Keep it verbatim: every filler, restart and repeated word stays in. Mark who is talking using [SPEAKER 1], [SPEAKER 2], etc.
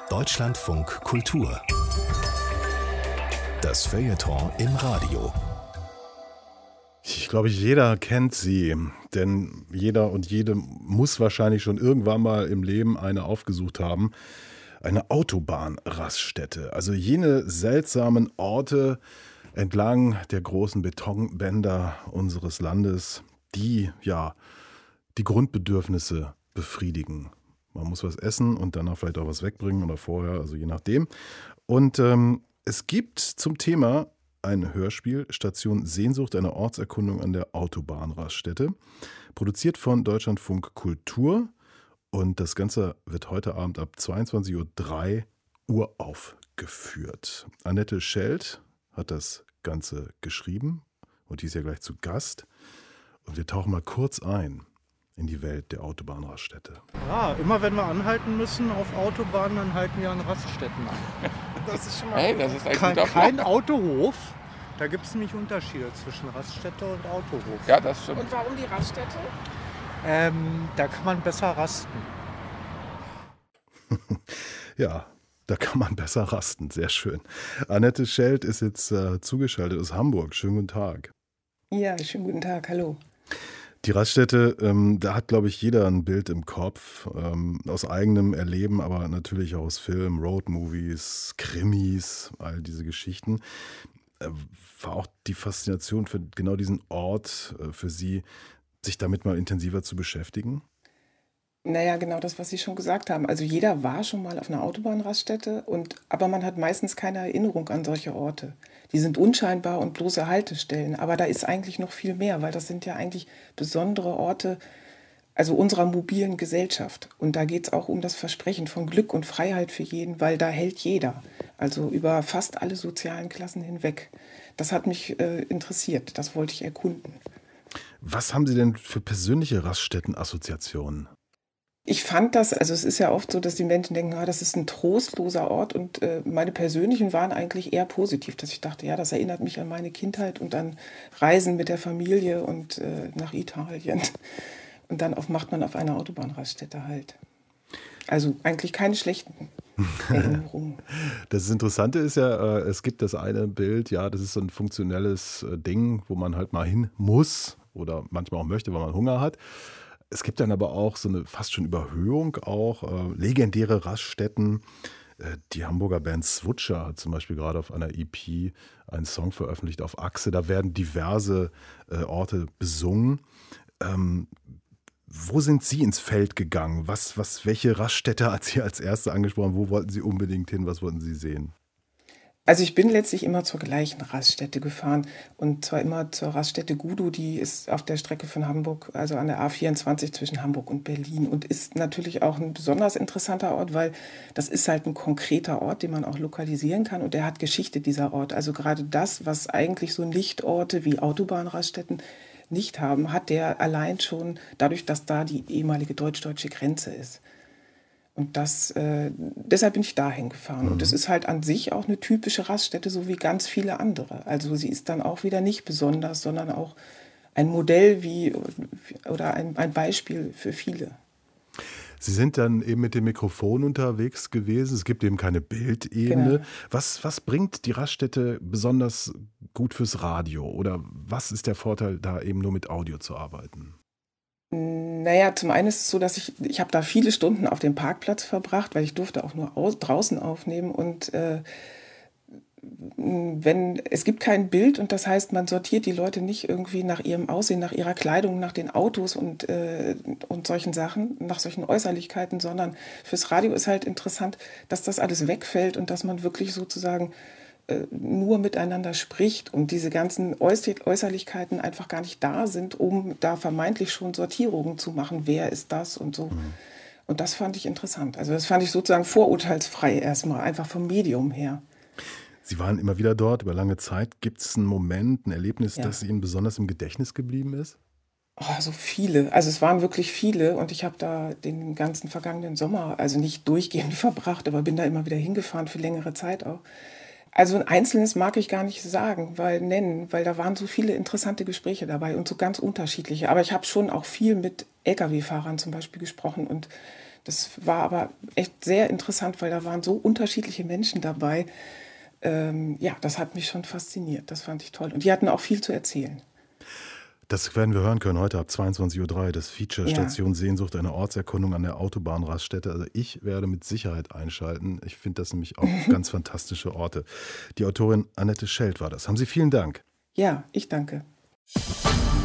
[SPEAKER 1] Deutschlandfunk Kultur. Das Feuilleton im Radio.
[SPEAKER 2] Ich glaube, jeder kennt sie, denn jeder und jede muss wahrscheinlich schon irgendwann mal im Leben eine aufgesucht haben. Eine Autobahnraststätte, also jene seltsamen Orte entlang der großen Betonbänder unseres Landes, die ja die Grundbedürfnisse befriedigen. Man muss was essen und danach vielleicht auch was wegbringen oder vorher, also je nachdem. Und ähm, es gibt zum Thema ein Hörspiel, Station Sehnsucht, eine Ortserkundung an der Autobahnraststätte, produziert von Deutschlandfunk Kultur. Und das Ganze wird heute Abend ab zweiundzwanzig Uhr drei uraufgeführt. Annette Scheld hat das Ganze geschrieben und die ist ja gleich zu Gast. Und wir tauchen mal kurz ein in die Welt der Autobahnraststätte.
[SPEAKER 3] Ja, immer wenn wir anhalten müssen auf Autobahnen, dann halten wir an Raststätten an.
[SPEAKER 4] Das ist schon mal hey, das ist ein
[SPEAKER 3] kein,
[SPEAKER 4] guter
[SPEAKER 3] kein Autohof. Da gibt es nämlich Unterschiede zwischen Raststätte und Autohof.
[SPEAKER 4] Ja, das stimmt.
[SPEAKER 5] Und warum die Raststätte?
[SPEAKER 3] Ähm, da kann man besser rasten.
[SPEAKER 2] Ja, da kann man besser rasten. Sehr schön. Annette Scheld ist jetzt äh, zugeschaltet aus Hamburg. Schönen guten Tag.
[SPEAKER 5] Ja, schönen guten Tag. Hallo.
[SPEAKER 2] Die Raststätte, ähm, da hat, glaube ich, jeder ein Bild im Kopf, ähm, aus eigenem Erleben, aber natürlich auch aus Film, Roadmovies, Krimis, all diese Geschichten. Äh, war auch die Faszination für genau diesen Ort äh, für Sie, sich damit mal intensiver zu beschäftigen?
[SPEAKER 5] Naja, genau das, was Sie schon gesagt haben. Also jeder war schon mal auf einer Autobahnraststätte, und, aber man hat meistens keine Erinnerung an solche Orte. Die sind unscheinbar und bloße Haltestellen, aber da ist eigentlich noch viel mehr, weil das sind ja eigentlich besondere Orte, also unserer mobilen Gesellschaft. Und da geht es auch um das Versprechen von Glück und Freiheit für jeden, weil da hält jeder, also über fast alle sozialen Klassen hinweg. Das hat mich äh, interessiert, das wollte ich erkunden.
[SPEAKER 2] Was haben Sie denn für persönliche Raststätten-Assoziationen?
[SPEAKER 5] Ich fand das, also es ist ja oft so, dass die Menschen denken, ah, das ist ein trostloser Ort, und äh, meine persönlichen waren eigentlich eher positiv, dass ich dachte, ja, das erinnert mich an meine Kindheit und an Reisen mit der Familie und äh, nach Italien. Und dann auf, macht man auf einer Autobahnraststätte halt. Also eigentlich keine schlechten Erinnerungen.
[SPEAKER 2] Das Interessante ist ja, es gibt das eine Bild, ja, das ist so ein funktionelles Ding, wo man halt mal hin muss oder manchmal auch möchte, weil man Hunger hat. Es gibt dann aber auch so eine fast schon Überhöhung, auch äh, legendäre Raststätten. Äh, die Hamburger Band Swutscher hat zum Beispiel gerade auf einer E P einen Song veröffentlicht auf Achse. Da werden diverse äh, Orte besungen. Ähm, wo sind Sie ins Feld gegangen? Was, was, welche Raststätte hat Sie als erste angesprochen? Wo wollten Sie unbedingt hin? Was wollten Sie sehen?
[SPEAKER 5] Also ich bin letztlich immer zur gleichen Raststätte gefahren, und zwar immer zur Raststätte Gudo, die ist auf der Strecke von Hamburg, also an der A vierundzwanzig zwischen Hamburg und Berlin, und ist natürlich auch ein besonders interessanter Ort, weil das ist halt ein konkreter Ort, den man auch lokalisieren kann, und der hat Geschichte, dieser Ort. Also gerade das, was eigentlich so Nichtorte wie Autobahnraststätten nicht haben, hat der allein schon dadurch, dass da die ehemalige deutsch-deutsche Grenze ist. Und das, äh, deshalb bin ich dahin gefahren. Mhm. Und es ist halt an sich auch eine typische Raststätte, so wie ganz viele andere. Also sie ist dann auch wieder nicht besonders, sondern auch ein Modell wie, oder ein, ein Beispiel für viele.
[SPEAKER 2] Sie sind dann eben mit dem Mikrofon unterwegs gewesen. Es gibt eben keine Bildebene.
[SPEAKER 5] Genau.
[SPEAKER 2] Was, was bringt die Raststätte besonders gut fürs Radio? Oder was ist der Vorteil, da eben nur mit Audio zu arbeiten?
[SPEAKER 5] Naja, zum einen ist es so, dass ich, ich habe da viele Stunden auf dem Parkplatz verbracht, weil ich durfte auch nur aus, draußen aufnehmen, und äh, wenn, es gibt kein Bild, und das heißt, man sortiert die Leute nicht irgendwie nach ihrem Aussehen, nach ihrer Kleidung, nach den Autos und, äh, und solchen Sachen, nach solchen Äußerlichkeiten, sondern fürs Radio ist halt interessant, dass das alles wegfällt und dass man wirklich sozusagen nur miteinander spricht und diese ganzen Äußerlichkeiten einfach gar nicht da sind, um da vermeintlich schon Sortierungen zu machen, wer ist das und so. Mhm. Und das fand ich interessant. Also das fand ich sozusagen vorurteilsfrei erstmal, einfach vom Medium her.
[SPEAKER 2] Sie waren immer wieder dort über lange Zeit. Gibt es einen Moment, ein Erlebnis,
[SPEAKER 5] Ja.
[SPEAKER 2] das Ihnen besonders im Gedächtnis geblieben ist?
[SPEAKER 5] Oh, so viele. Also es waren wirklich viele, und ich habe da den ganzen vergangenen Sommer, also nicht durchgehend verbracht, aber bin da immer wieder hingefahren für längere Zeit auch. Also ein Einzelnes mag ich gar nicht sagen, weil nennen, weil da waren so viele interessante Gespräche dabei und so ganz unterschiedliche. Aber ich habe schon auch viel mit L K W-Fahrern zum Beispiel gesprochen, und Das war aber echt sehr interessant, weil da waren so unterschiedliche Menschen dabei. Ähm, ja, das hat mich schon fasziniert. Das fand ich toll. Und die hatten auch viel zu erzählen.
[SPEAKER 2] Das werden wir hören können heute ab zweiundzwanzig Uhr drei. Das Feature
[SPEAKER 5] Ja.
[SPEAKER 2] Station Sehnsucht, eine Ortserkundung an der Autobahnraststätte. Also ich werde mit Sicherheit einschalten. Ich finde das nämlich auch ganz fantastische Orte. Die Autorin Annette Schelt war das. Haben Sie vielen Dank.
[SPEAKER 5] Ja, ich danke.